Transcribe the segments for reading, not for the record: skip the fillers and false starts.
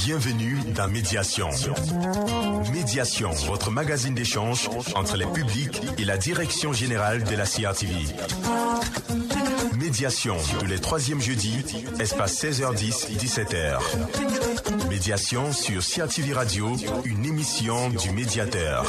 Bienvenue dans Médiation. Médiation, votre magazine d'échange entre les publics et la direction générale de la CRTV. Médiation, tous les troisièmes jeudis, espace 16h10, 17h. Médiation sur CRTV Radio, une émission du médiateur.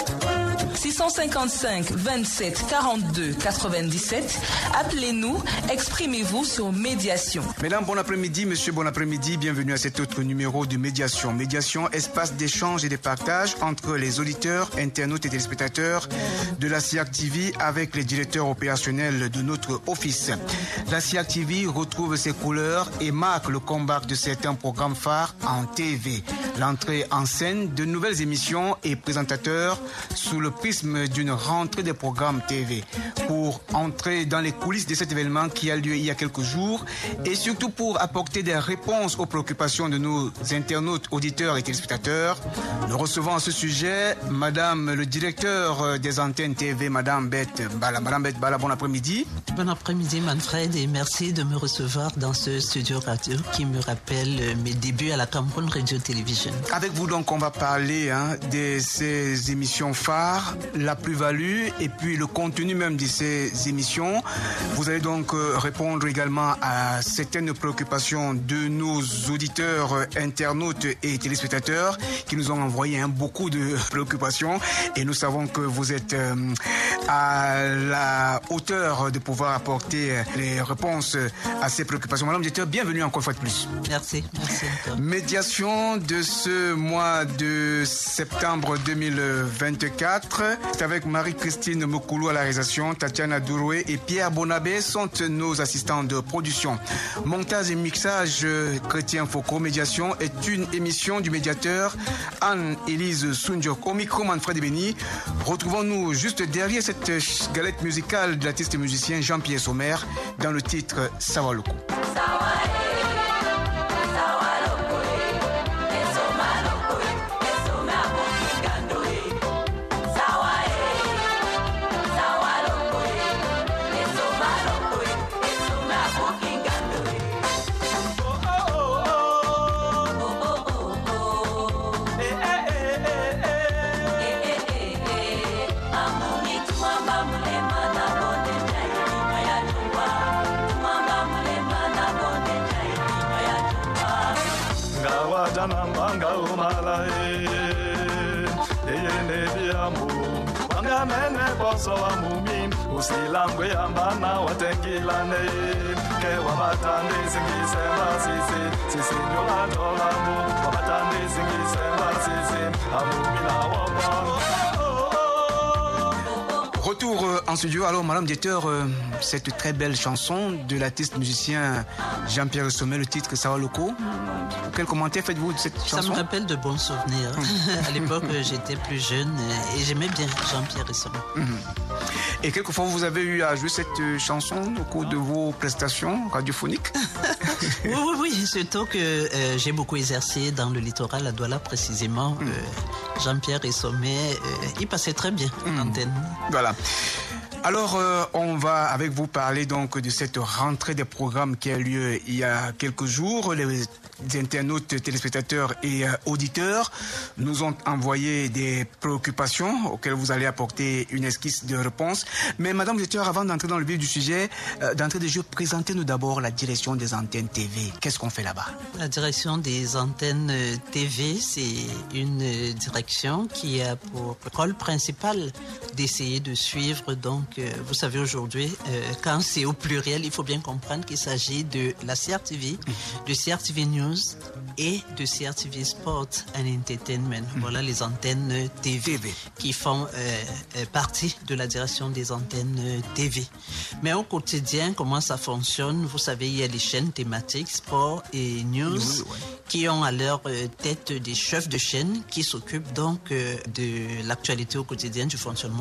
655 27 42 97. Appelez-nous, exprimez-vous sur Médiation. Mesdames, bon après-midi, monsieur, bon après-midi. Bienvenue à cet autre numéro de Médiation. Médiation, espace d'échange et de partage entre les auditeurs, internautes et téléspectateurs de la CRTV avec les directeurs opérationnels de notre office. La CRTV retrouve ses couleurs et marque le comeback de certains programmes phares en TV. L'entrée en scène de nouvelles émissions et présentateurs sous le prisme d'une rentrée des programmes TV. Pour entrer dans les coulisses de cet événement qui a lieu il y a quelques jours et surtout pour apporter des réponses aux préoccupations de nos internautes, auditeurs et téléspectateurs, nous recevons à ce sujet Madame le directeur des antennes TV, Madame Beth Bala. Madame Beth Bala, bon après-midi. Bon après-midi Manfred et merci de me recevoir dans ce studio radio qui me rappelle mes débuts à la Cameroun Radio Television. Avec vous donc on va parler de ces émissions phares, la plus-value et puis le contenu même de ces émissions. Vous allez donc répondre également à certaines préoccupations de nos auditeurs, internautes et téléspectateurs qui nous ont envoyé beaucoup de préoccupations et nous savons que vous êtes à la hauteur de pouvoir apporter les réponses à ces préoccupations. Madame le directeur, bienvenue encore une fois de plus. Merci encore. Médiation de ce mois de septembre 2024. C'est avec Marie-Christine Mokoulou à la réalisation, Tatiana Douroué et Pierre Bonabé sont nos assistants de production. Montage et mixage, Chrétien Foucault. Médiation est une émission du médiateur Anne-Élise Soundjok. Au micro, Manfred Beni. Retrouvons-nous juste derrière cette galette musicale de l'artiste et musicien Jean-Pierre Sommer dans le titre Sawaloko. usilangwe ambana watekilane ke wabatande singisema sisi nyola tolamu wabatande singisema sisi amumila wapa. Retour en studio. Alors, Madame Directeur, cette très belle chanson de l'artiste musicien Jean-Pierre Sommer, le titre Sawaloko. Quel commentaire faites-vous de cette chanson? Ça me rappelle de bons souvenirs. À l'époque, j'étais plus jeune et j'aimais bien Jean-Pierre Sommer. Et quelquefois, vous avez eu à jouer cette chanson au cours de vos prestations radiophoniques? Oui, surtout que j'ai beaucoup exercé dans le littoral à Douala précisément. Jean-Pierre Sommer, il passait très bien en antenne. Voilà. Alors, on va avec vous parler donc de cette rentrée des programmes qui a lieu il y a quelques jours. Les internautes, téléspectateurs et auditeurs nous ont envoyé des préoccupations auxquelles vous allez apporter une esquisse de réponse. Mais Madame le directeur, avant d'entrer dans le vif du sujet, d'entrée de jeu, présentez-nous d'abord la direction des antennes TV. Qu'est-ce qu'on fait là-bas? La direction des antennes TV, c'est une direction qui a pour rôle principal d'essayer de suivre donc vous savez aujourd'hui, quand c'est au pluriel, il faut bien comprendre qu'il s'agit de la CRTV, de CRTV News et de CRTV Sport and Entertainment. Voilà les antennes TV qui font partie de la direction des antennes TV. Mais au quotidien, comment ça fonctionne? Vous savez, il y a les chaînes thématiques, sport et news, qui ont à leur tête des chefs de chaîne qui s'occupent donc de l'actualité au quotidien, du fonctionnement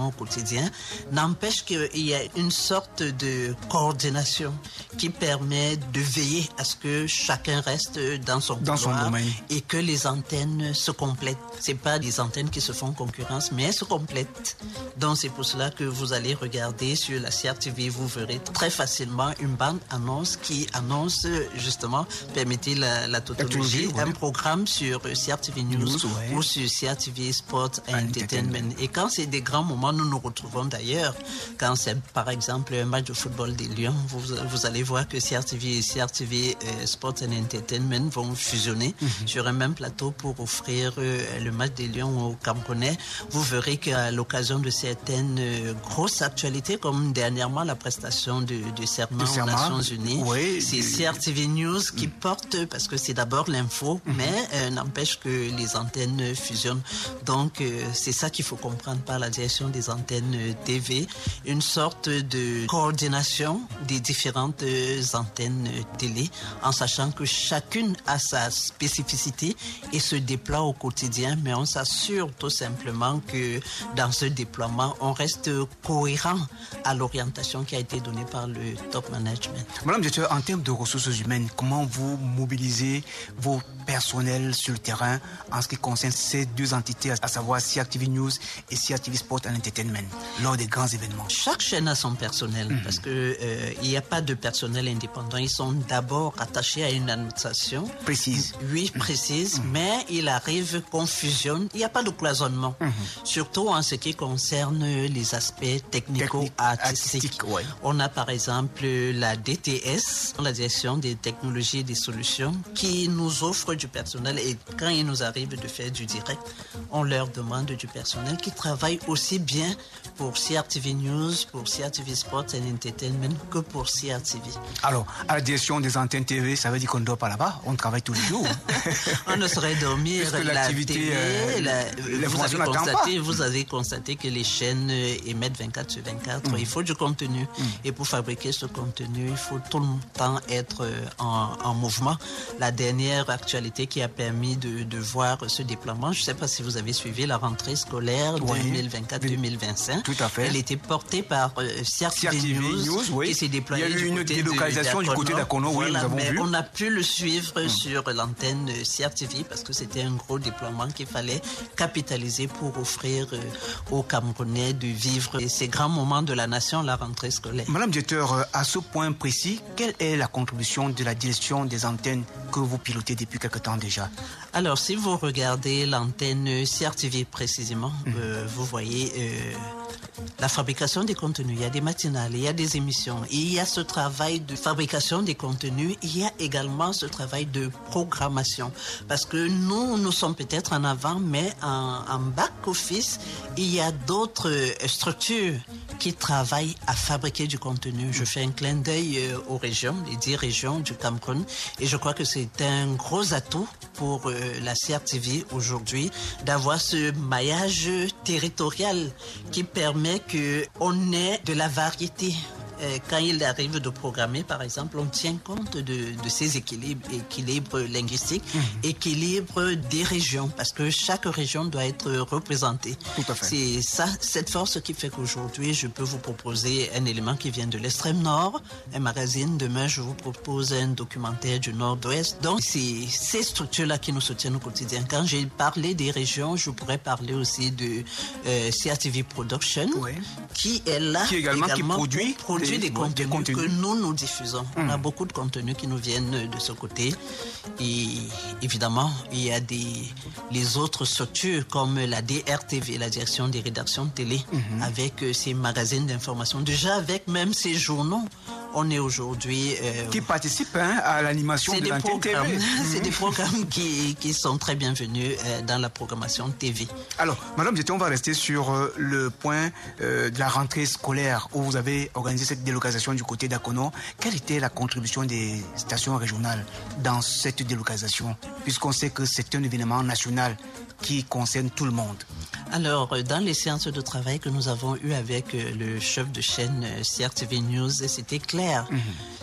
au quotidien. N'empêche qu'il y a une sorte de coordination qui permet de veiller à ce que chacun reste dans son domaine et que les antennes se complètent. C'est pas des antennes qui se font concurrence, mais elles se complètent. Donc c'est pour cela que vous allez regarder sur la CRTV, vous verrez très facilement une bande annonce qui annonce justement, permettez la tautologie, un programme sur CRTV News ou sur CRTV Sport Entertainment. Et quand c'est des grands moments, nous nous retrouvons d'ailleurs. Quand c'est par exemple un match de football des Lions, vous allez voir que CRTV et CRTV Sport Entertainment vont fusionner sur un même plateau pour offrir le match des Lions aux Camerounais. Vous verrez qu'à l'occasion de certaines grosses actualités, comme dernièrement la prestation de serment aux Nations Unies, c'est CRTV News qui porte, parce que c'est d'abord l'info, mais n'empêche que les antennes fusionnent. Donc c'est ça qu'il faut comprendre par la direction des antennes TV, une sorte de coordination des différentes antennes télé, en sachant que chacune a sa spécificité et se déploie au quotidien, mais on s'assure tout simplement que dans ce déploiement, on reste cohérent à l'orientation qui a été donnée par le top management. Madame Directeur, en termes de ressources humaines, comment vous mobilisez vos personnels sur le terrain en ce qui concerne ces deux entités, à savoir CRTV News et CRTV Sport and Entertainment, lors des grands événements? Chaque chaîne a son personnel, parce que il n'y a pas de personnel indépendant. Ils sont d'abord attachés à une administration précise. Oui, précise, mais il arrive qu'on fusionne. Il n'y a pas de cloisonnement, surtout en ce qui concerne les aspects technico-artistiques. On a par exemple la DTS, la direction des technologies et des solutions, qui nous offre du personnel, et quand il nous arrive de faire du direct, on leur demande du personnel qui travaille aussi bien pour CRTV News, pour CRTV Sport and Entertainment que pour CRTV. Alors, à la direction des antennes TV, ça veut dire qu'on ne dort pas là-bas, on travaille tous les jours. On ne saurait dormir. La télé, vous avez constaté que les chaînes émettent 24 sur 24. Il faut du contenu. Et pour fabriquer ce contenu, il faut tout le temps être en mouvement. La dernière actualité qui a permis de voir ce déploiement, je ne sais pas si vous avez suivi la rentrée scolaire 2024-2025. Tout à fait. Elle était portée par CRTV News qui s'est déployée. Il y a eu une délocalisation du côté d'Akono, nous avons vu. On a pu le suivre sur l'antenne CRTV parce que c'était un gros déploiement qu'il fallait capitaliser pour offrir aux Camerounais de vivre ces grands moments de la nation, la rentrée scolaire. Madame Directeur, à ce point précis, quelle est la contribution de la direction des antennes que vous pilotez depuis quelque temps déjà? Alors, si vous regardez l'antenne CRTV précisément, vous voyez la fabrication des contenus. Il y a des matinales, il y a des émissions, il y a ce travail de fabrication des contenus, il y a également ce travail de programmation. Parce que nous sommes peut-être en avant, mais en back-office, il y a d'autres structures qui travaillent à fabriquer du contenu. Je fais un clin d'œil aux régions, les 10 régions du Cameroun, et je crois que c'est un gros atout pour la CRTV aujourd'hui d'avoir ce maillage territorial qui permet qu'on ait de la variété. Quand il arrive de programmer, par exemple, on tient compte de ces équilibres linguistiques, équilibres des régions, parce que chaque région doit être représentée. Tout à fait. C'est ça, cette force qui fait qu'aujourd'hui, je peux vous proposer un élément qui vient de l'extrême nord, un magazine. Demain, je vous propose un documentaire du nord-ouest. Donc, c'est ces structures-là qui nous soutiennent au quotidien. Quand j'ai parlé des régions, je pourrais parler aussi de CRTV Production, qui est là qui produit des contenus que nous diffusons. On a beaucoup de contenus qui nous viennent de ce côté. Et évidemment, il y a les autres structures comme la DRTV, la direction des rédactions de télé, avec ces magazines d'information. Déjà, avec même ces journaux, on est aujourd'hui... qui participent à l'animation de l'antenne TV. C'est des programmes qui sont très bienvenus dans la programmation TV. Alors, Madame Directeur, on va rester sur le point de la rentrée scolaire où vous avez organisé cette délocalisation du côté d'Akono. Quelle était la contribution des stations régionales dans cette délocalisation, puisqu'on sait que c'est un événement national qui concerne tout le monde? Alors, dans les séances de travail que nous avons eues avec le chef de chaîne CRTV News, c'était clair.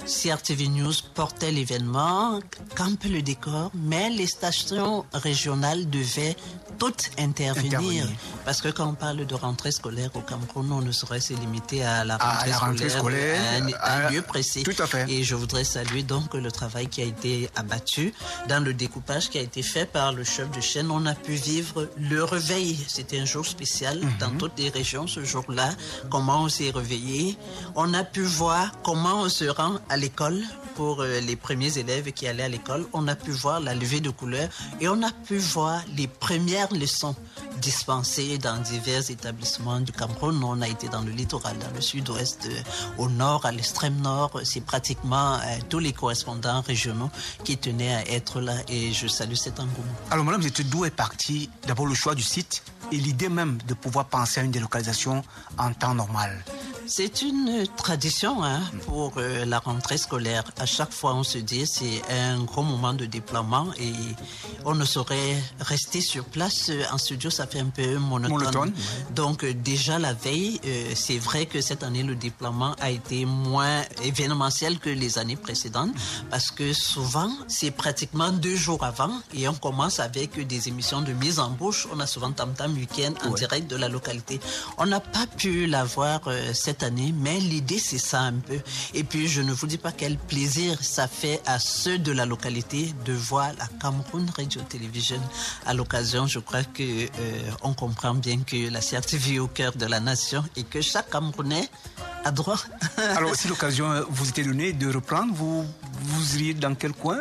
CRTV News portait l'événement, campe le décor, mais les stations régionales devaient toutes intervenir. Parce que quand on parle de rentrée scolaire au Cameroun, on ne saurait se limiter à la rentrée scolaire, à un lieu précis. Tout à fait. Et je voudrais saluer donc le travail qui a été abattu dans le découpage qui a été fait par le chef de chaîne. On a pu vivre le réveil. C'était un jour spécial dans toutes les régions ce jour-là. Comment on s'est réveillé. On a pu voir comment on se rend à l'école pour les premiers élèves qui allaient à l'école. On a pu voir la levée de couleurs et on a pu voir les premières leçons dispensées dans divers établissements du Cameroun. On a été dans le littoral, dans le sud-ouest, au nord, à l'extrême nord. C'est pratiquement tous les correspondants régionaux qui tenaient à être là et je salue cet engouement. Alors madame, d'où est parti d'abord le choix du site et l'idée même de pouvoir penser à une délocalisation en temps normal? C'est une tradition pour la rentrée scolaire. À chaque fois, on se dit c'est un gros moment de déploiement et on ne saurait rester sur place. En studio, ça fait un peu monotone. Donc déjà la veille, c'est vrai que cette année, le déploiement a été moins événementiel que les années précédentes parce que souvent, c'est pratiquement 2 jours avant et on commence avec des émissions de mise en bouche. On a souvent Tam Tam Week-end en direct de la localité. On n'a pas pu l'avoir cette année, mais l'idée c'est ça un peu. Et puis je ne vous dis pas quel plaisir ça fait à ceux de la localité de voir la Cameroun Radio Television. À l'occasion, je crois que on comprend bien que la CRTV est au cœur de la nation et que chaque Camerounais a droit. Alors si l'occasion vous était donnée de reprendre, vous iriez dans quel coin?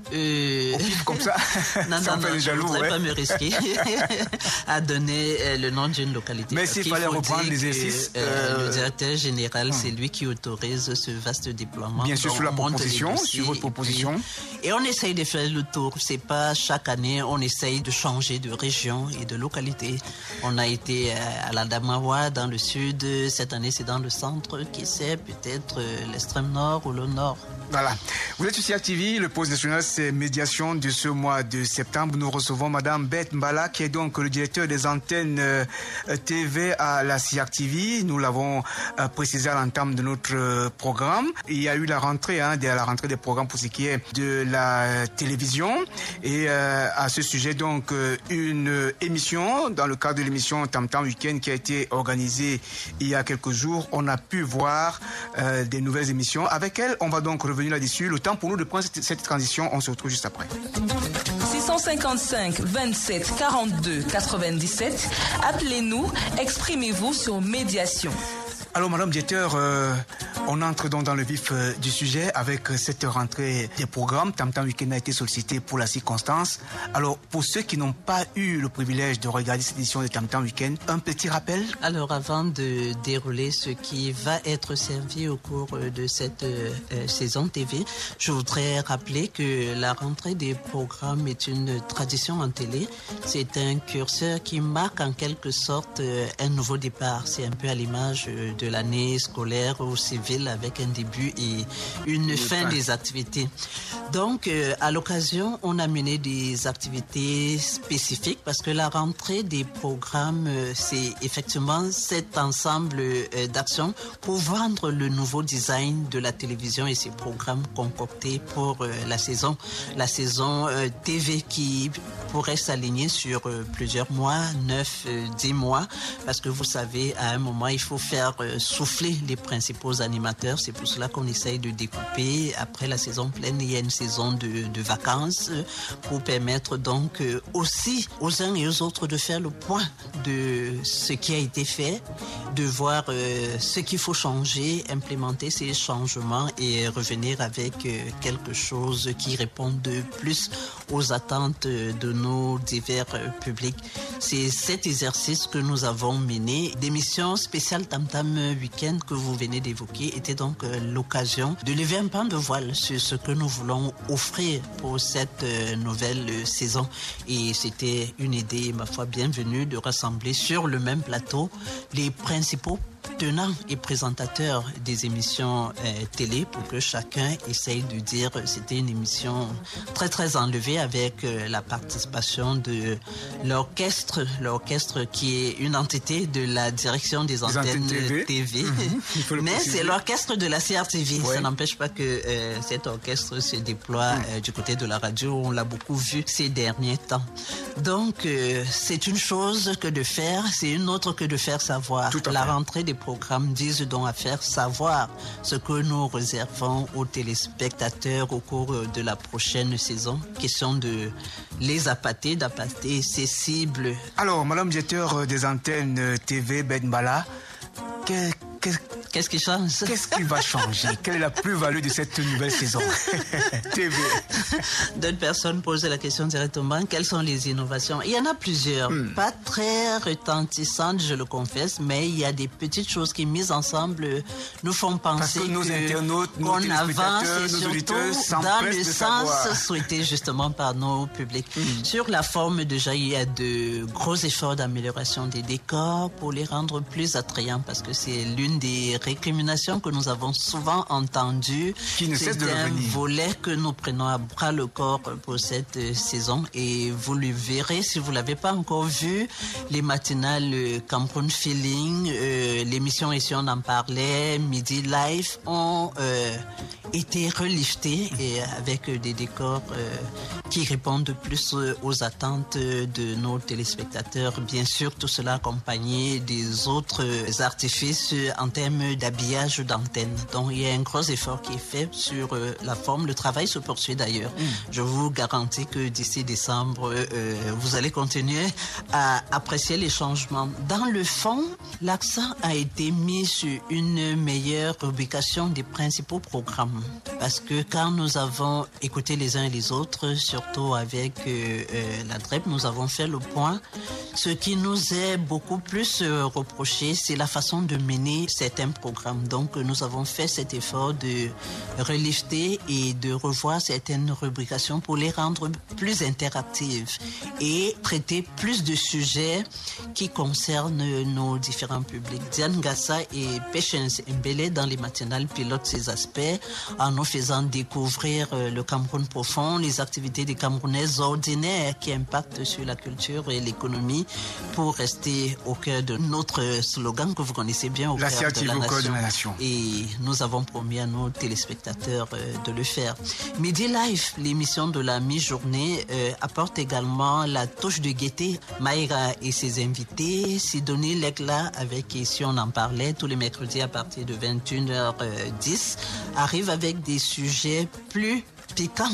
Au pif comme ça. Non, ça non, je ne voudrais pas me risquer à donner le nom d'une localité. Mais s'il fallait reprendre l'exercice... Le directeur général, c'est lui qui autorise ce vaste déploiement. Bien sûr, sur la proposition, sur votre proposition. Et on essaye de faire le tour. C'est pas chaque année, on essaye de changer de région et de localité. On a été à la Damawa, dans le sud. Cette année, c'est dans le centre. Qui sait, peut-être l'extrême nord ou le nord. Voilà. Vous êtes sur CRTV, le poste national, c'est médiation de ce mois de septembre. Nous recevons Madame Beth Mbala, qui est donc le directeur des antennes TV à la CRTV. Nous l'avons précisé à l'entame de notre programme. Il y a eu la rentrée des programmes pour ce qui est de la télévision. Et à ce sujet, donc, une émission, dans le cadre de l'émission Tam Tam Week-end qui a été organisée il y a quelques jours, on a pu voir des nouvelles émissions. Avec elle, on va donc revenir là-dessus. Le temps pour nous de prendre cette transition, on se retrouve juste après. 655 27 42 97. Appelez-nous, exprimez-vous sur médiation. Alors, Madame Directeur, on entre donc dans le vif du sujet avec cette rentrée des programmes. Tam Tam Week-end a été sollicité pour la circonstance. Alors, pour ceux qui n'ont pas eu le privilège de regarder cette édition de Tam Tam Week-end, un petit rappel? Alors, avant de dérouler ce qui va être servi au cours de cette saison TV, je voudrais rappeler que la rentrée des programmes est une tradition en télé. C'est un curseur qui marque en quelque sorte un nouveau départ. C'est un peu à l'image de l'année scolaire ou civile avec un début et une fin des activités. Donc, à l'occasion, on a mené des activités spécifiques parce que la rentrée des programmes, c'est effectivement cet ensemble d'actions pour vendre le nouveau design de la télévision et ses programmes concoctés pour la saison. La saison TV qui pourrait s'aligner sur plusieurs mois, 9, 10 mois, parce que vous savez, à un moment, il faut faire souffler les principaux animateurs. C'est pour cela qu'on essaye de découper. Après la saison pleine, il y a une saison de vacances pour permettre donc aussi aux uns et aux autres de faire le point de ce qui a été fait, de voir ce qu'il faut changer, implémenter ces changements et revenir avec quelque chose qui réponde de plus aux attentes de nos divers publics. C'est cet exercice que nous avons mené. D'émissions spéciales Tam Tam Week-end que vous venez d'évoquer était donc l'occasion de lever un pan de voile sur ce que nous voulons offrir pour cette nouvelle saison. Et c'était une idée, ma foi, bienvenue de rassembler sur le même plateau les principaux tenants et présentateurs des émissions télé pour que chacun essaye de dire c'était une émission très très enlevée avec la participation de l'orchestre qui est une entité de la direction des antennes TV. Mais c'est l'orchestre de la CRTV. Ça n'empêche pas que cet orchestre se déploie du côté de la radio. On l'a beaucoup vu ces derniers temps. Donc c'est une chose que de faire, c'est une autre que de faire savoir. La rentrée des programmes disent donc à faire savoir ce que nous réservons aux téléspectateurs au cours de la prochaine saison. Question de les appâter, d'appâter ces cibles. Alors, Madame Directeur des antennes TV, Ben Bala, qu'est-ce qui change? Qu'est-ce qui va changer? Quelle est la plus-value de cette nouvelle saison TV? D'autres personnes posent la question directement. Quelles sont les innovations? Il y en a plusieurs. Pas très retentissantes, je le confesse, mais il y a des petites choses qui, mises ensemble, nous font penser que nos internautes, nos avance et nos surtout dans le sens souhaité justement par nos publics. Sur la forme, déjà, il y a de gros efforts d'amélioration des décors pour les rendre plus attrayants parce que c'est l'une des récriminations que nous avons souvent entendues. Qui ne cesse de revenir. C'est un volet que nous prenons à bras le corps pour cette saison et vous le verrez si vous ne l'avez pas encore vu. Les matinales Cameroun Feeling, l'émission Ici on en parlait, Midi Live ont été reliftés et avec des décors qui répondent plus aux attentes de nos téléspectateurs. Bien sûr, tout cela accompagné des autres artifices en termes d'habillage d'antenne. Donc, il y a un gros effort qui est fait sur la forme. Le travail se poursuit d'ailleurs. Je vous garantis que d'ici décembre, vous allez continuer à apprécier les changements. Dans le fond, l'accent a été mis sur une meilleure ubication des principaux programmes. Parce que quand nous avons écouté les uns et les autres, surtout avec la DREP, nous avons fait le point. Ce qui nous est beaucoup plus reproché, c'est la façon de mener certains programmes. Donc, nous avons fait cet effort de relifter et de revoir certaines rubrications pour les rendre plus interactives et traiter plus de sujets qui concernent nos différents publics. Diane Gassa et Patience Mbele dans les matinales pilotent ces aspects en nous faisant découvrir le Cameroun profond, les activités des Camerounais ordinaires qui impactent sur la culture et l'économie pour rester au cœur de notre slogan que vous connaissez bien, au cœur de la nation. Et nous avons promis à nos téléspectateurs de le faire. Midi Live, l'émission de la mi-journée, apporte également la touche de gaieté. Maïra et ses invités, Sidonie Legla, avec qui ici on en parlait tous les mercredis à partir de 21h10, arrive avec des sujets plus piquant,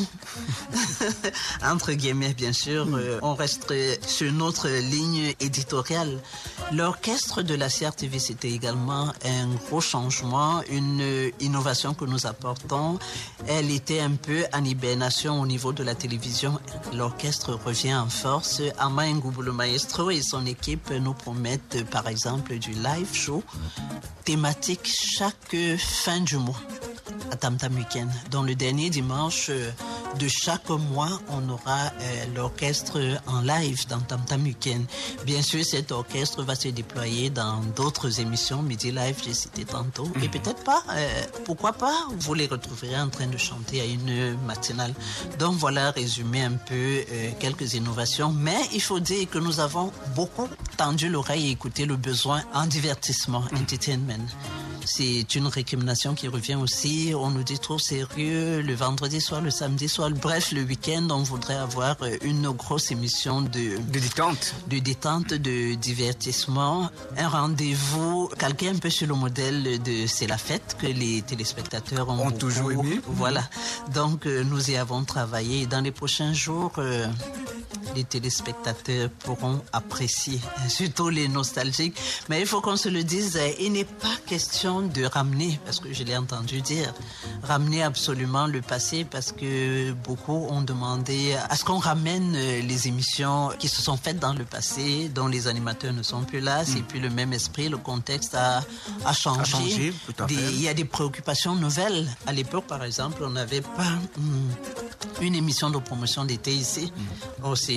entre guillemets bien sûr. On reste sur notre ligne éditoriale. L'orchestre de la CRTV, c'était également un gros changement, une innovation que nous apportons. Elle était un peu en hibernation au niveau de la télévision. L'orchestre revient en force. Ama Ngoubou, le maestro, et son équipe nous promettent par exemple du live show thématique chaque fin du mois à Tam Tam Weekend. Dans le dernier dimanche de chaque mois, on aura l'orchestre en live dans Tam Tam Weekend. Bien sûr, cet orchestre va se déployer dans d'autres émissions, Midi Live, j'ai cité tantôt. Et peut-être pas, pourquoi pas, vous les retrouverez en train de chanter à une matinale. Donc voilà, résumé un peu quelques innovations. Mais il faut dire que nous avons beaucoup tendu l'oreille et écouté le besoin en divertissement, entertainment. C'est une récrimination qui revient aussi. On nous dit trop sérieux le vendredi soir, le samedi soir. Bref, le week-end, on voudrait avoir une grosse émission de détente, de divertissement. Un rendez-vous calqué un peu sur le modèle de C'est la fête que les téléspectateurs ont toujours aimé. Voilà. Donc, nous y avons travaillé. Dans les prochains jours, les téléspectateurs pourront apprécier, surtout les nostalgiques. Mais il faut qu'on se le dise, il n'est pas question de ramener, parce que je l'ai entendu dire, ramener absolument le passé, parce que beaucoup ont demandé à ce qu'on ramène les émissions qui se sont faites dans le passé, dont les animateurs ne sont plus là, c'est plus le même esprit, le contexte a changé. Il y a des préoccupations nouvelles. À l'époque, par exemple, on n'avait pas une émission de promotion d'été ici. C'est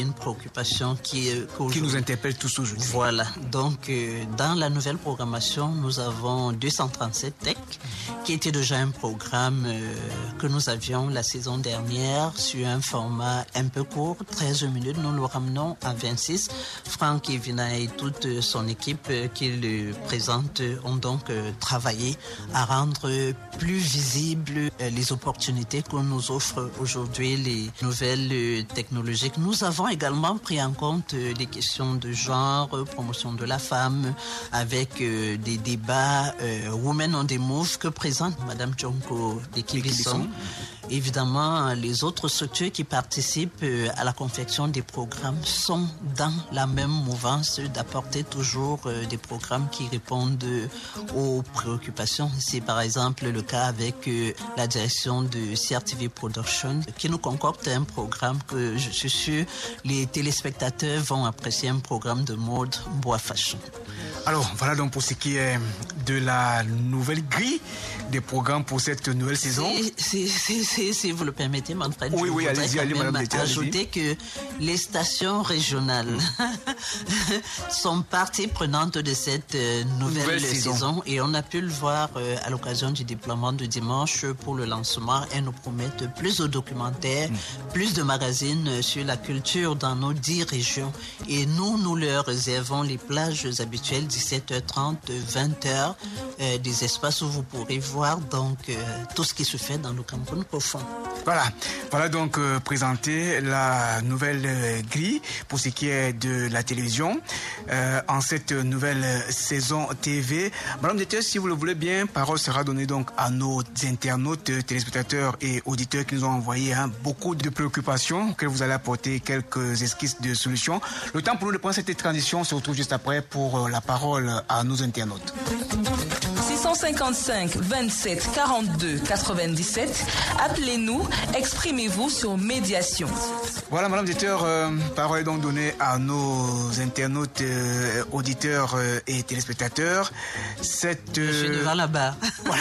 une préoccupation qui nous interpelle tous aujourd'hui. Voilà. Donc, dans la nouvelle programmation, nous avons 237 Tech, qui était déjà un programme que nous avions la saison dernière sur un format un peu court, 13 minutes. Nous le ramenons à 26. Franck Evina et toute son équipe qui le présente ont donc travaillé à rendre plus visibles les opportunités que nous offrent aujourd'hui les nouvelles technologies. Nous avons également pris en compte des questions de genre, promotion de la femme, avec des débats Women on the Move que présente Madame Djonko Dekibisson. Évidemment, les autres structures qui participent à la confection des programmes sont dans la même mouvance d'apporter toujours des programmes qui répondent aux préoccupations. C'est par exemple le cas avec la direction de CRTV Production qui nous concocte un programme que je suis sûr les téléspectateurs vont apprécier, un programme de mode bois fashion. Alors, voilà donc pour ce qui est de la nouvelle grille des programmes pour cette nouvelle saison. Si vous le permettez, Manfred, oui, allez-y, ajouter que les stations régionales sont partie prenante de cette nouvelle saison et on a pu le voir à l'occasion du déploiement de dimanche pour le lancement. Elles nous promettent plus de documentaires, plus de magazines sur la culture dans nos 10 régions et nous leur réservons les plages habituelles 17h30, 20h, des espaces où vous pourrez voir donc tout ce qui se fait dans le Cameroun profond. Voilà donc présenter la nouvelle grille pour ce qui est de la télévision en cette nouvelle saison TV. Madame Déter, si vous le voulez bien, parole sera donnée donc à nos internautes, téléspectateurs et auditeurs qui nous ont envoyé beaucoup de préoccupations auxquelles vous allez apporter quelques esquisses de solutions. Le temps pour nous de prendre cette transition, on se retrouve juste après pour la parole à nos internautes. 655 27 42 97. Appelez-nous, exprimez-vous sur médiation. Voilà, Madame Déter, parole est donc donnée à nos internautes, auditeurs et téléspectateurs. Je suis devant la barre.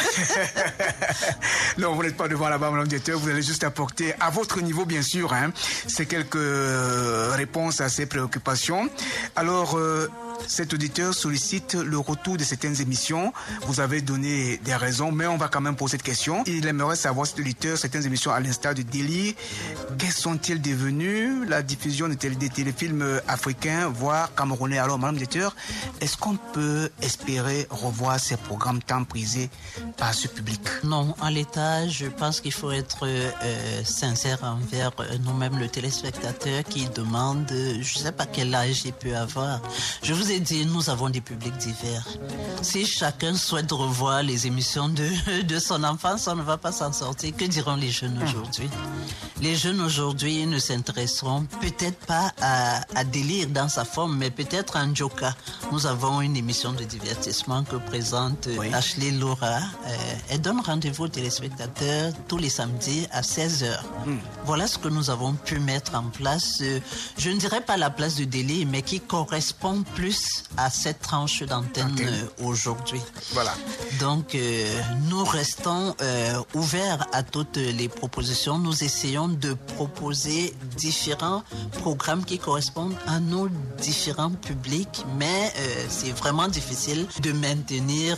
Non, vous n'êtes pas devant la barre, Madame Déter. Vous allez juste apporter à votre niveau, bien sûr, ces quelques réponses à ces préoccupations. Alors, cet auditeur sollicite le retour de certaines émissions. Vous avez donné des raisons, mais on va quand même poser cette question. Il aimerait savoir, cet auditeur, certaines émissions à l'instar de Délire, quelles sont-elles devenues? La diffusion des téléfilms africains, voire camerounais. Alors, Madame Déter, est-ce qu'on peut espérer revoir ces programmes tant prisés par ce public? Non, en l'état, je pense qu'il faut être sincère envers nous-mêmes, le téléspectateur qui demande, je ne sais pas quel âge il peut avoir. Je vous ai dit, nous avons des publics divers. Si chacun souhaite revoir les émissions de son enfance, on ne va pas s'en sortir. Que diront les jeunes aujourd'hui? Les jeunes aujourd'hui ne s'intéresseront peut-être pas à Délire dans sa forme, mais peut-être à Njoka. Nous avons une émission de divertissement que présente Ashley Laura. Elle donne rendez-vous aux téléspectateurs tous les samedis à 16h. Voilà ce que nous avons pu mettre en place. Je ne dirais pas la place de Délire, mais qui correspond plus à cette tranche d'antenne aujourd'hui. Voilà. Donc, nous restons ouverts à toutes les propositions. Nous essayons de proposer différents programmes qui correspondent à nos différents publics, mais c'est vraiment difficile de maintenir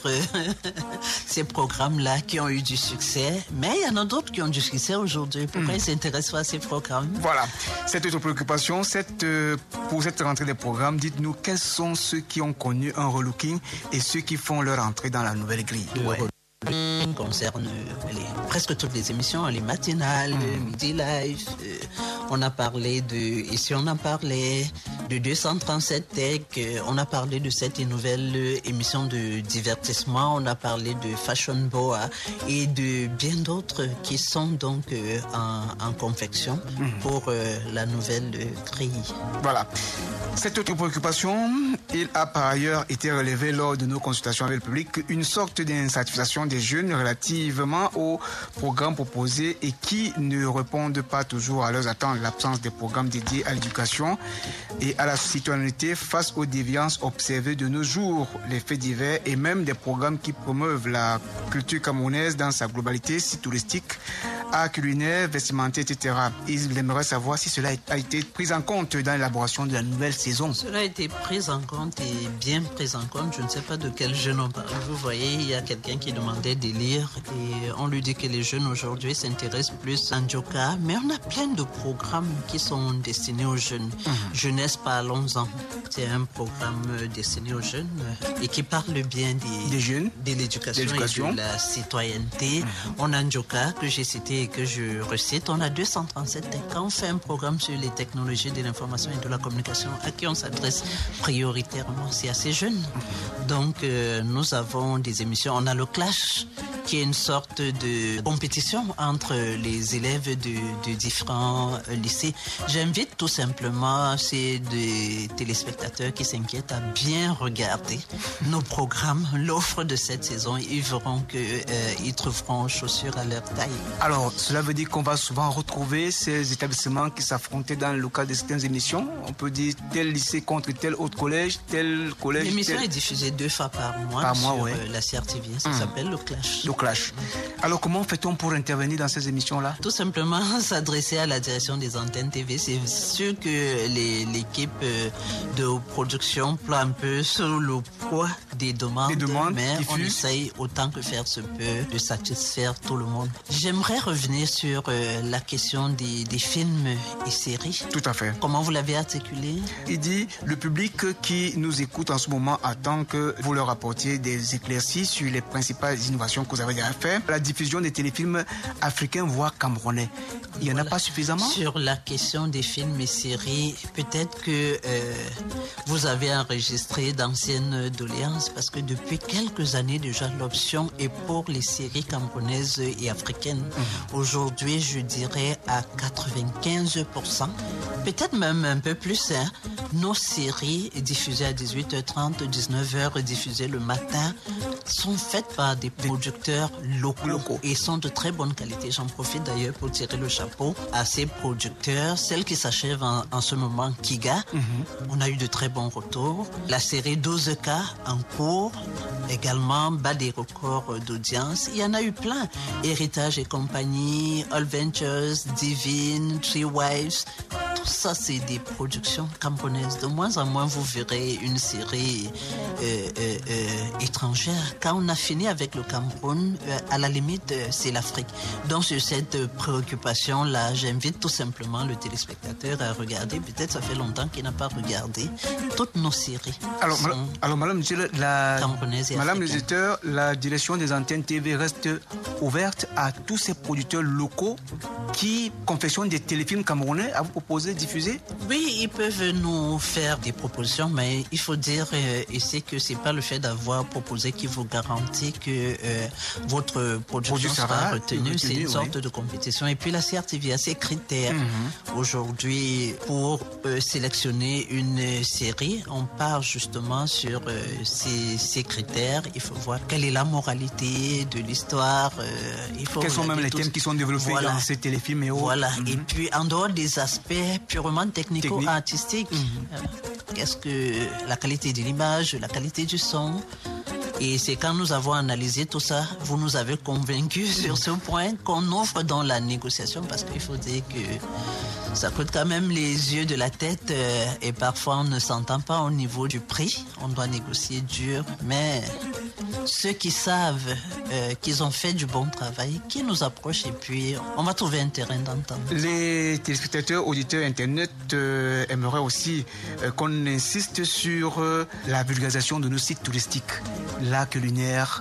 ces programmes-là qui ont eu du succès. Mais il y en a d'autres qui ont du succès aujourd'hui. Pourquoi ils s'intéressent pas à ces programmes? Voilà. Cette autre préoccupation, pour cette rentrée des programmes, dites-nous quels sont ceux qui ont connu un relooking et ceux qui font leur entrée dans la nouvelle grille. Concerne presque toutes les émissions, les matinales, Midi Live. On a parlé ici on a parlé de 237 Tech, on a parlé de cette nouvelle émission de divertissement, on a parlé de Fashion Boa et de bien d'autres qui sont donc en confection pour la nouvelle grille. Voilà. Cette autre préoccupation, il a par ailleurs été relevé lors de nos consultations avec le public une sorte d'insatisfaction des jeunes relativement aux programmes proposés et qui ne répondent pas toujours à leurs attentes. L'absence des programmes dédiés à l'éducation et à la citoyenneté face aux déviances observées de nos jours, les faits divers et même des programmes qui promeuvent la culture camerounaise dans sa globalité, si touristique, art culinaire, vestimentaire, etc. Il aimerait savoir si cela a été pris en compte dans l'élaboration de la nouvelle saison. Cela a été pris en compte et bien pris en compte. Je ne sais pas de quel jeune on parle. Vous voyez, il y a quelqu'un qui demandait de lire et on lui dit que les jeunes aujourd'hui s'intéressent plus à Njoka, mais on a plein de programmes qui sont destinés aux jeunes. Jeunesse, parlons-en. C'est un programme destiné aux jeunes et qui parle bien des jeunes, de l'éducation et de la citoyenneté. On a Njoka, que j'ai cité et que je recite. On a 237 Tech. Quand on fait un programme sur les technologies de l'information et de la communication, à qui on s'adresse prioritairement, c'est à ces jeunes. Donc, nous avons des émissions. On a le Clash, qui est une sorte de compétition entre les élèves de différents lycées. J'invite tout simplement ces des téléspectateurs qui s'inquiètent à bien regarder nos programmes, l'offre de cette saison. Ils verront qu'ils trouveront chaussures à leur taille. Alors, cela veut dire qu'on va souvent retrouver ces établissements qui s'affrontaient dans le cadre de certaines émissions. On peut dire tel lycée contre tel autre collège, tel collège... L'émission est diffusée 2 fois par mois sur la CRTV. Ça s'appelle le Clash. Le Clash. Alors, comment fait-on pour intervenir dans ces émissions-là? Tout simplement s'adresser à la direction des antennes TV. C'est sûr que l'équipe de production prend un peu sous le poids des demandes mais on essaye autant que faire se peut de satisfaire tout le monde. J'aimerais revenir sur la question des films et séries. Tout à fait. Comment vous l'avez articulé? Il dit, le public qui nous écoute en ce moment attend que vous leur apportiez des éclaircies sur les principales innovations que vous avez déjà fait. La diffusion des téléfilms africains, voire camerounais. Il n'y en a pas suffisamment? Sur la question des films et séries, peut-être que vous avez enregistré d'anciennes doléances parce que depuis quelques années déjà, l'option est pour les séries camerounaises et africaines. Aujourd'hui, je dirais à 95%, peut-être même un peu plus, nos séries diffusées à 18h30, 19h, diffusées le matin, sont faites par des producteurs locaux et sont de très bonne qualité. J'en profite d'ailleurs pour tirer le chapeau à ces producteurs. Celle qui s'achève en ce moment, Kiga, on a eu de très bons retours. La série 12K en cours, également bat des records d'audience. Il y en a eu plein. Héritage et compagnie, All Ventures, Divine, Three Wives. Tout ça, c'est des productions camerounaises. De moins en moins, vous verrez une série étrangère. Quand on a fini avec le Cameroun, à la limite, c'est l'Afrique. Donc, sur cette préoccupation-là, j'invite tout simplement le téléspectateur à regarder. Peut-être ça fait longtemps qu'il n'a pas regardé toutes nos séries. Alors Madame, Madame l'éditeur, la direction des antennes TV reste ouverte à tous ces producteurs locaux qui confectionnent des téléfilms camerounais à vous proposer, diffuser? Oui, ils peuvent nous faire des propositions, mais il faut dire ici que c'est pas le fait d'avoir proposé qui vous garantit que votre production sera retenue. C'est une sorte de compétition. Et puis la CRTV a ses critères. Aujourd'hui, pour sélectionner une série, on part justement sur ces critères. Il faut voir quelle est la moralité de l'histoire. Quels sont même les thèmes qui sont développés dans ces téléfilms et autres. Voilà. Et puis, en dehors des aspects purement technico-artistiques, qu'est-ce que la qualité de l'image, la qualité du son? Et c'est quand nous avons analysé tout ça, vous nous avez convaincus sur ce point qu'on offre dans la négociation, parce qu'il faut dire que ça coûte quand même les yeux de la tête et parfois on ne s'entend pas au niveau du prix. On doit négocier dur, mais ceux qui savent qu'ils ont fait du bon travail, qui nous approchent et puis on va trouver un terrain d'entente. Les téléspectateurs, auditeurs Internet aimeraient aussi qu'on insiste sur la vulgarisation de nos sites touristiques, l'art culinaire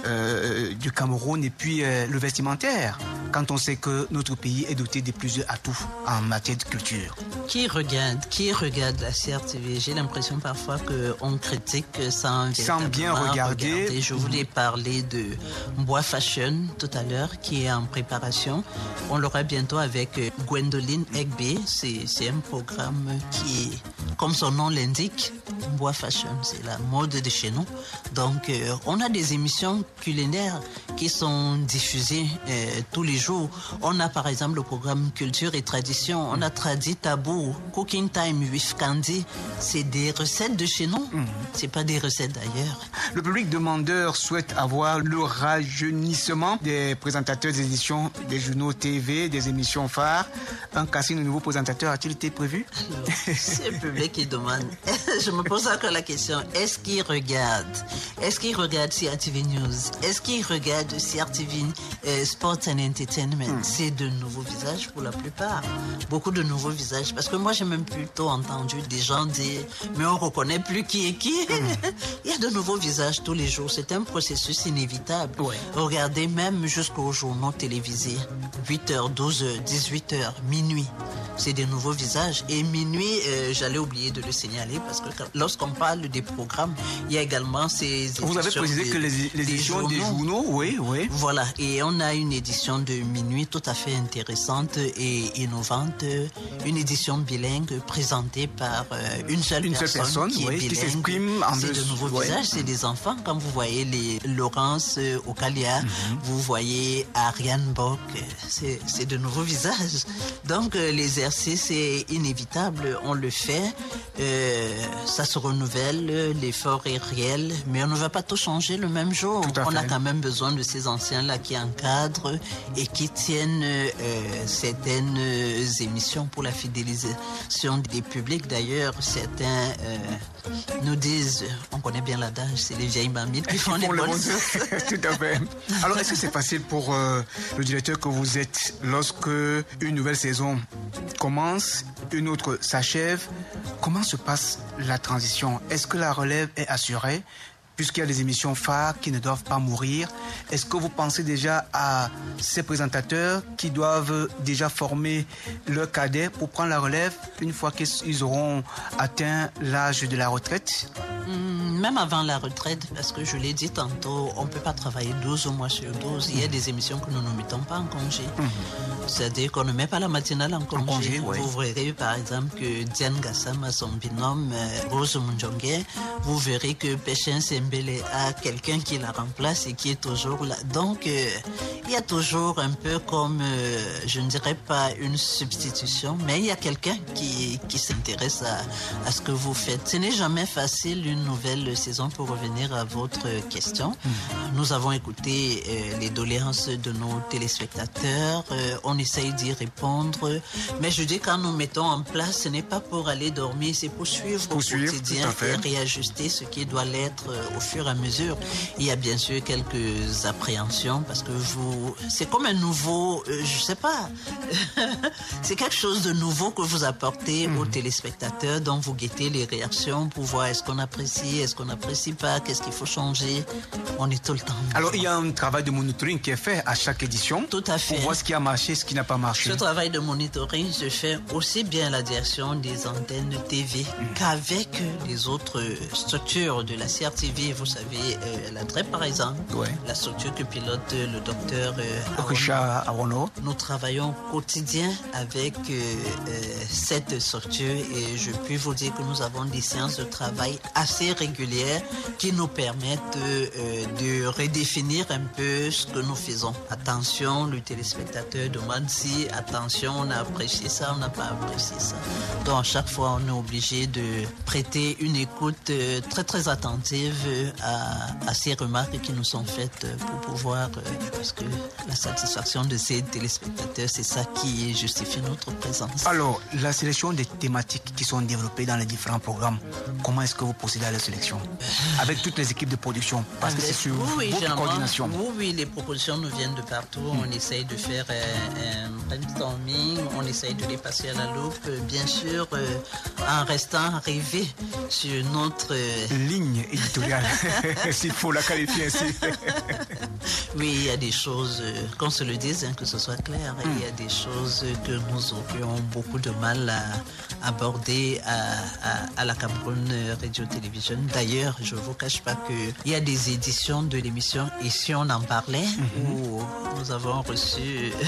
du Cameroun et puis le vestimentaire, quand on sait que notre pays est doté de plusieurs atouts en matière de culture. Qui regarde la CRTV? J'ai l'impression parfois qu'on critique sans bien regarder. Je voulais parler de Bois Fashion tout à l'heure, qui est en préparation. On l'aura bientôt avec Gwendoline Egbe. C'est un programme qui, comme son nom l'indique, Bois Fashion, c'est la mode de chez nous. Donc, on a des émissions culinaires qui sont diffusées tous les jours jour. On a par exemple le programme Culture et Tradition. On a Tradi Tabou, Cooking Time with Candy. C'est des recettes de chez nous. C'est pas des recettes d'ailleurs. Le public demandeur souhaite avoir le rajeunissement des présentateurs des éditions des journaux TV, des émissions phares. Un casting de nouveaux présentateurs a-t-il été prévu? Alors, c'est le public qui demande. Je me pose encore la question, est-ce qu'ils regardent? Est-ce qu'ils regardent CRTV News? Est-ce qu'ils regardent CRTV Sports and Entertainment? C'est de nouveaux visages pour la plupart. Beaucoup de nouveaux visages. Parce que moi, j'ai même plutôt entendu des gens dire, mais on reconnaît plus qui est qui. Il y a de nouveaux visages tous les jours. C'est un processus inévitable. Ouais. Regardez même jusqu'aux journaux télévisés. 8h, 12h, 18h, minuit. C'est des nouveaux visages. Et minuit, j'allais oublier de le signaler parce que lorsqu'on parle des programmes, il y a également ces éditions. Vous avez précisé que les éditions des journaux, oui. Voilà. Et on a une édition de minuit tout à fait intéressante et innovante. Une édition bilingue présentée par une seule personne qui est bilingue. Qui s'exprime en C'est de nouveaux visages, c'est des enfants. Quand vous voyez les Laurence Okalia, vous voyez Ariane Bock, c'est de nouveaux visages. Donc l'exercice est inévitable, on le fait, ça se renouvelle, l'effort est réel, mais on ne va pas tout changer le même jour. On a quand même besoin de ces anciens-là qui encadrent et qui tiennent certaines émissions pour la fidélisation des publics. D'ailleurs, certains nous disent, on connaît bien l'adage, c'est les vieilles mamites qui font les bonnes choses. Tout à fait. Alors, est-ce que c'est facile pour le directeur que vous êtes lorsque une nouvelle saison commence, une autre s'achève? Comment se passe la transition? Est-ce que la relève est assurée? Puisqu'il y a des émissions phares qui ne doivent pas mourir, est-ce que vous pensez déjà à ces présentateurs qui doivent déjà former leur cadet pour prendre la relève une fois qu'ils auront atteint l'âge de la retraite? Même avant la retraite, parce que je l'ai dit tantôt, on ne peut pas travailler 12 mois sur 12. Il y a des émissions que nous ne mettons pas en congé. C'est-à-dire qu'on ne met pas la matinale en congé. Vous verrez par exemple que Diane Gassama, son binôme, Rose Munjongue, vous verrez que Péchin Sembele a quelqu'un qui la remplace et qui est toujours là. Donc, il y a toujours un peu comme, je ne dirais pas une substitution, mais il y a quelqu'un qui s'intéresse à ce que vous faites. Ce n'est jamais facile une nouvelle saison pour revenir à votre question. Nous avons écouté les doléances de nos téléspectateurs. On essaye d'y répondre. Mais je dis quand nous mettons en place, ce n'est pas pour aller dormir, c'est pour suivre au quotidien et réajuster ce qui doit l'être au fur et à mesure. Il y a bien sûr quelques appréhensions parce que c'est comme un nouveau, je sais pas, c'est quelque chose de nouveau que vous apportez aux téléspectateurs, dont vous guettez les réactions pour voir est-ce qu'on apprécie, est-ce qu'on n'apprécie pas, qu'est-ce qu'il faut changer. On est tout le temps. Alors il y a un travail de monitoring qui est fait à chaque édition. Tout à fait. Pour voir ce qui a marché, ce qui n'a pas marché. Ce travail de monitoring se fait aussi bien à la direction des antennes TV qu'avec les autres structures de la CRTV. Vous savez, la DREP par exemple, la structure que pilote le docteur Richard Arono. Nous travaillons au quotidien avec cette structure et je puis vous dire que nous avons des séances de travail assez régulières qui nous permettent de redéfinir un peu ce que nous faisons. Attention, le téléspectateur demande si, attention, on a apprécié ça, on n'a pas apprécié ça. Donc à chaque fois, on est obligé de prêter une écoute très très attentive à ces remarques qui nous sont faites pour pouvoir, parce que la satisfaction de ces téléspectateurs, c'est ça qui justifie notre présence. Alors, la sélection des thématiques qui sont développées dans les différents programmes, comment est-ce que vous procédez à la sélection? Avec toutes les équipes de production, parce que c'est sur votre coordination. Oui, les propositions nous viennent de partout. On essaye de faire un brainstorming, on essaye de les passer à la loupe, bien sûr, en restant rêvé sur notre ligne éditoriale, s'il faut la qualifier ainsi. Oui, il y a des choses, qu'on se le dise, que ce soit clair, il y a des choses que nous aurions beaucoup de mal à aborder à la Cameroun Radio-Télévision. D'ailleurs, je ne vous cache pas qu'il y a des éditions de l'émission Ici on en parlait, où nous avons reçu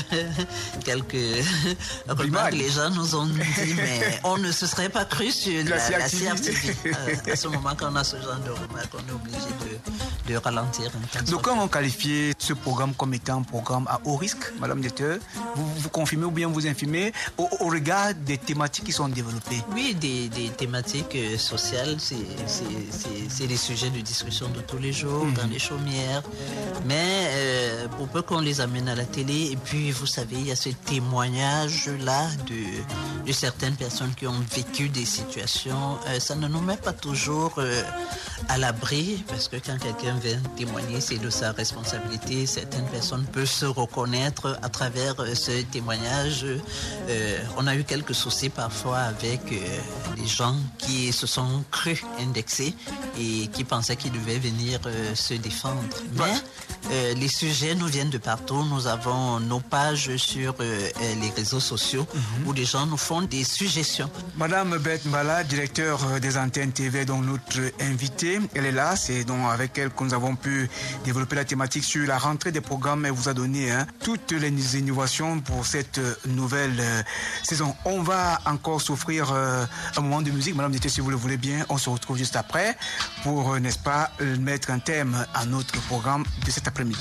quelques remarques. Les gens nous ont dit, mais on ne se serait pas cru sur la CRTV. À ce moment, quand on a ce genre de remarques, on est obligé de ralentir. Donc, quand on qualifie ce programme comme étant un programme à haut risque, Madame Directeur, vous confirmez ou bien vous infirmez au regard des thématiques qui sont développées? Oui, des thématiques sociales, c'est des sujets de discussion de tous les jours, dans les chaumières. Mais pour peu qu'on les amène à la télé, et puis vous savez, il y a ce témoignage-là de certaines personnes qui ont vécu des situations. Ça ne nous met pas toujours à l'abri, parce que quand quelqu'un vient témoigner, c'est de sa responsabilité. Certaines personnes peuvent se reconnaître à travers ce témoignage. On a eu quelques soucis parfois avec des gens qui se sont crus indexés et qui pensaient qu'ils devaient venir se défendre. Mais les sujets nous viennent de partout. Nous avons nos pages sur les réseaux sociaux où les gens nous font des suggestions. Madame Beth Mbala, directeur des antennes TV, donc notre invitée, elle est là. C'est donc avec elle que nous avons pu développer la thématique sur la rentrée des programmes. Elle vous a donné toutes les innovations pour cette nouvelle saison. On va encore s'offrir un moment de musique. Madame Directeur, si vous le voulez bien, on se retrouve juste après pour, n'est-ce pas, mettre un thème à notre programme de cet après-midi.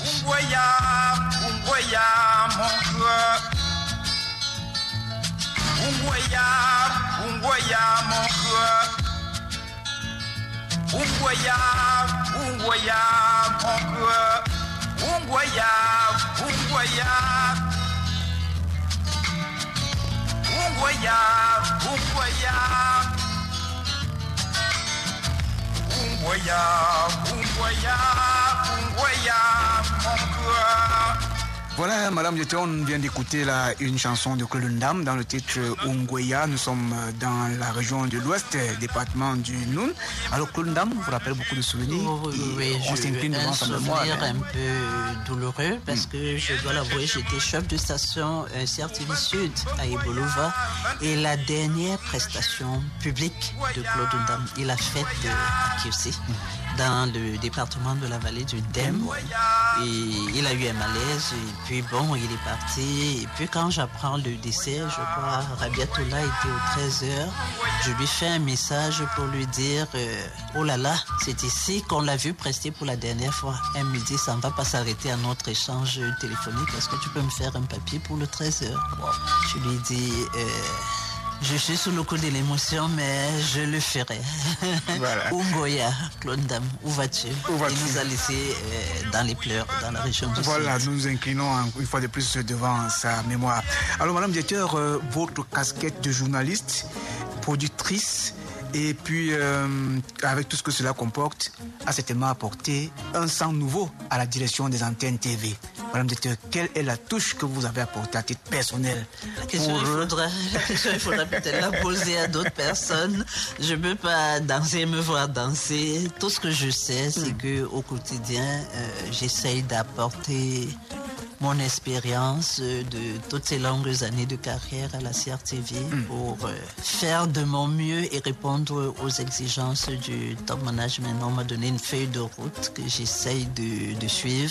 Voilà, Madame Directeur, on vient d'écouter là une chanson de Claude Ndam dans le titre Ungweya. Nous sommes dans la région de l'Ouest, département du Noun. Alors Claude Ndam vous rappelle beaucoup de souvenirs. Oui, on s'incline devant sa mémoire. Un souvenir un peu douloureux parce que je dois l'avouer, j'étais chef de station CRTV Sud à Ibolova et la dernière prestation publique de Claude Ndam, il a fait à Kiosé, dans le département de la vallée du Dem. Et il a eu un malaise et puis bon, il est parti. Et puis quand j'apprends le décès, je crois Rabiatoula était au 13h, je lui fais un message pour lui dire oh là là, c'est ici qu'on l'a vu prester pour la dernière fois. Elle me dit ça ne va pas s'arrêter à notre échange téléphonique, est-ce que tu peux me faire un papier pour le 13h? Je lui dis je suis sous le coup de l'émotion, mais je le ferai. Voilà. Ungoya, Claude Ndam, où vas-tu? Il nous a laissé dans les pleurs, dans la région du Sud. Voilà, nous nous inclinons une fois de plus devant sa mémoire. Alors, Madame Directeur, votre casquette de journaliste, productrice, et puis avec tout ce que cela comporte, a certainement apporté un sang nouveau à la direction des antennes TV. Madame Directeur, quelle est la touche que vous avez apportée à titre personnel? La question, il faudra peut-être la poser à d'autres personnes. Je ne peux pas danser, me voir danser. Tout ce que je sais, c'est qu'au quotidien, j'essaye d'apporter mon expérience de toutes ces longues années de carrière à la CRTV pour faire de mon mieux et répondre aux exigences du top management. On m'a donné une feuille de route que j'essaye de suivre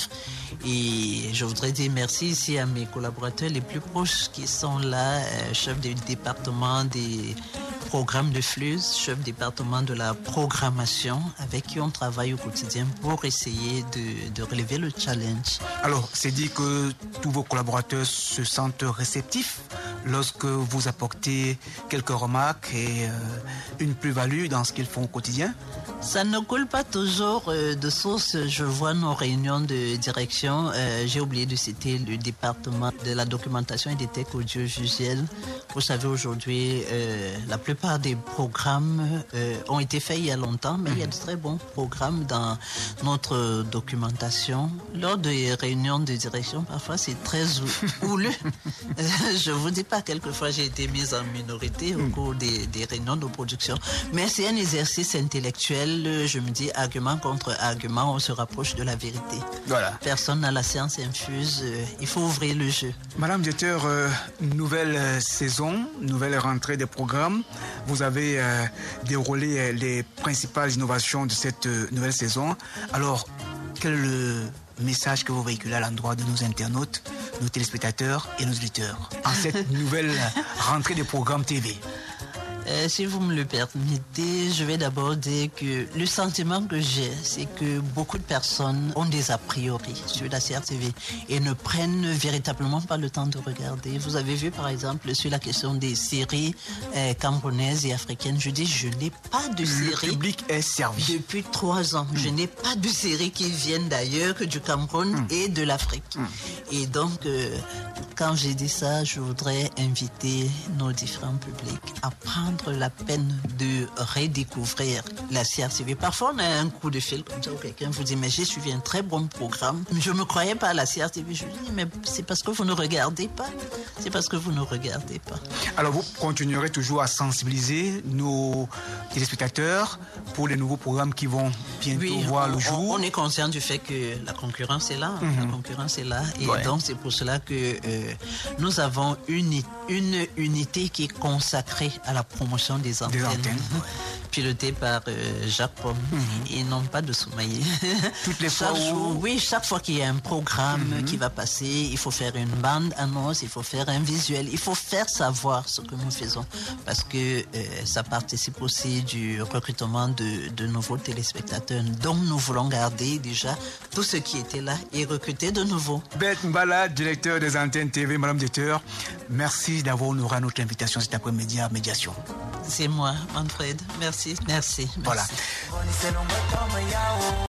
et je voudrais dire merci ici à mes collaborateurs les plus proches qui sont là, chef du département des programme de flux, chef département de la programmation, avec qui on travaille au quotidien pour essayer de relever le challenge. Alors, c'est dit que tous vos collaborateurs se sentent réceptifs lorsque vous apportez quelques remarques et une plus-value dans ce qu'ils font au quotidien? Ça ne coule pas toujours de source. Je vois nos réunions de direction. J'ai oublié de citer le département de la documentation et des techs audiovisuels. Vous savez, aujourd'hui, la plupart des programmes ont été faits il y a longtemps, mais il y a de très bons programmes dans notre documentation. Lors des réunions de direction, parfois, c'est très houleux. Je vous dis pas, quelquefois, j'ai été mise en minorité au cours des réunions de production. Mais c'est un exercice intellectuel. Je me dis, argument contre argument, on se rapproche de la vérité. Voilà. Personne n'a la science infuse. Il faut ouvrir le jeu. Madame Directeur, nouvelle saison, nouvelle rentrée des programmes. Vous avez déroulé les principales innovations de cette nouvelle saison. Alors, quel est le message que vous véhiculez à l'endroit de nos internautes nos téléspectateurs et nos auditeurs en cette nouvelle rentrée des programmes TV? Si vous me le permettez, je vais d'abord dire que le sentiment que j'ai, c'est que beaucoup de personnes ont des a priori sur la CRTV et ne prennent véritablement pas le temps de regarder. Vous avez vu par exemple sur la question des séries camerounaises et africaines, je dis je n'ai pas de séries. Le public est servi. Depuis 3 ans, je n'ai pas de séries qui viennent d'ailleurs que du Cameroun et de l'Afrique. Et donc, quand j'ai dit ça, je voudrais inviter nos différents publics à prendre la peine de redécouvrir la CRTV. Parfois, on a un coup de fil comme ça où quelqu'un vous dit, mais j'ai suivi un très bon programme. Je ne me croyais pas à la CRTV. Je lui dis, mais c'est parce que vous ne regardez pas. C'est parce que vous ne regardez pas. Alors, vous continuerez toujours à sensibiliser nos téléspectateurs pour les nouveaux programmes qui vont bientôt voir le jour. On est conscient du fait que la concurrence est là. La concurrence est là. Et donc, c'est pour cela que nous avons une unité qui est consacrée à la promotion des antennes. Pilotée par Jacques Pomme. Ils n'ont pas de sommeil. Toutes les fois chaque fois qu'il y a un programme qui va passer, il faut faire une bande annonce, il faut faire un visuel, il faut faire savoir ce que nous faisons parce que ça participe aussi du recrutement de nouveaux téléspectateurs. Donc nous voulons garder déjà tout ce qui était là et recruter de nouveaux. Beth Mbala, directeur des antennes TV, Madame Directeur, merci d'avoir honoré notre invitation cet après-midi à Médiation. C'est moi, Manfred. Merci. Voilà.